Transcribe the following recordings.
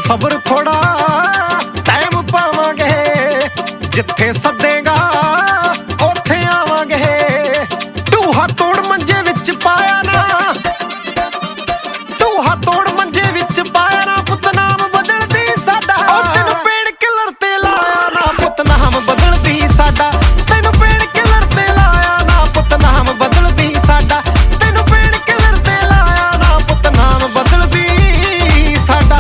ਸਬਰ ਥੋੜਾ ਟਾਈਮ ਪਾਵਾਂਗੇ, ਜਿੱਥੇ ਸੱਦੇਗਾ ਉੱਥੇ ਆਵਾਂਗੇ। ਢੂਹਾ ਤੋੜ ਮੰਜੇ ਵਿੱਚ ਪਾਇਆ ਨਾ, ਢੂਹਾ ਤੋੜ ਮੰਜੇ ਵਿੱਚ ਪਾਇਆ ਨਾ, ਪੁੱਤ ਨਾਮ ਬਦਲਦੀ ਸਾਡਾ। ਤੈਨੂੰ ਪੇੜ ਕਿਲਰ ਤੇ ਲਾਇਆ ਨਾ, ਪੁੱਤ ਨਾਮ ਬਦਲਦੀ ਸਾਡਾ। ਤੈਨੂੰ ਪੇੜ ਕਿਲਰ ਤੇ ਲਾਇਆ ਨਾ, ਪੁੱਤ ਨਾਮ ਬਦਲਦੀ ਸਾਡਾ। ਤੈਨੂੰ ਪੇੜ ਕਿਲਰ ਤੇ ਲਾਇਆ ਨਾ, ਪੁੱਤ ਨਾਮ ਬਦਲਦੀ ਸਾਡਾ।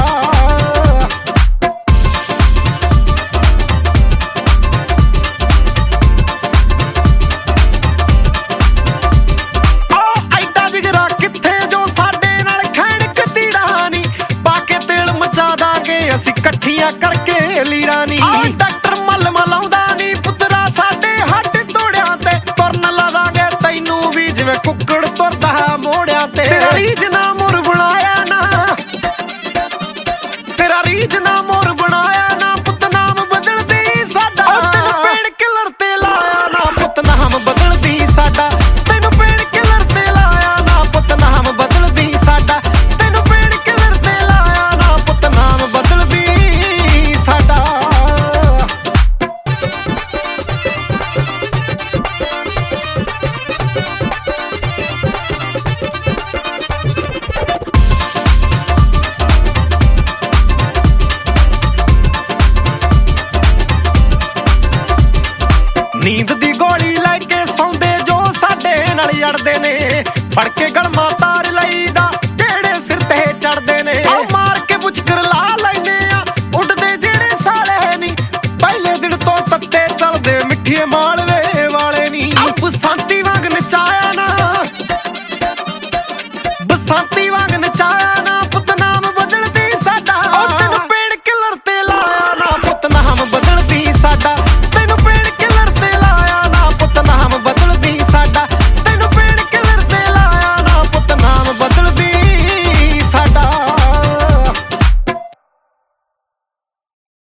ਅਸੀਂ ਇਕੱਠੀਆਂ ਕਰਕੇ ਲੀਰਾਂ ਨੀ, ਡਾਕਟਰ ਮੱਲ ਮਲਾਉਂਦਾ ਨੀ ਪੁੱਤਰਾ ਸਾਡੇ ਹੱਡ ਤੋੜਿਆਂ ਤੇ। ਤੁਰਨ ਲਾਵਾਂਗੇ ਤੈਨੂੰ ਵੀ ਜਿਵੇਂ ਕੁੱਕੜ ਤੁਰਦਾ ਮੋੜਿਆਂ ਤੇ। ਤੇਰਾ ਰੀਝ ਨਾ ਮੋਰ ਬਣਾਇਆ ਨਾ, ਤੇਰਾ ਰੀਝ ਨਾ ਮੋਰ ਬਣਾਇਆ ਨਾ, ਪੁੱਤ ਨਾਮ ਬਦਲਦੀ ਸਾਡਾ। ਤੈਨੂੰ ਪੇੜ ਕਿਲਰ ਤੇ ਲਾਇਆ ਨਾ, ਪੁੱਤ ਨਾਮ ਬਦਲਦੀ ਸਾਡਾ। ਤੈਨੂੰ ਪੇੜ ਕਿਲਰ ਤੇ ਲਾਇਆ ਨਾ, ਪੁੱਤ ਨਾਮ ਬਦਲਦੀ ਸਾਡਾ। ਤੈਨੂੰ ਪੇੜ ਕਿਲਰ ਤੇ ਲਾਇਆ ਨਾ, ਪੁੱਤ ਨਾਮ ਬਦਲਦੀ ਸਾਡਾ। ਨੀਂਦ ਦੀ ਗੋਲੀ ਲੈ ਕੇ ਸੌਂਦੇ ਜੋ ਸਾਡੇ ਨਾਲ ਅੜਦੇ ਨੇ, ਫੜ ਕੇ ਗਲਮਾ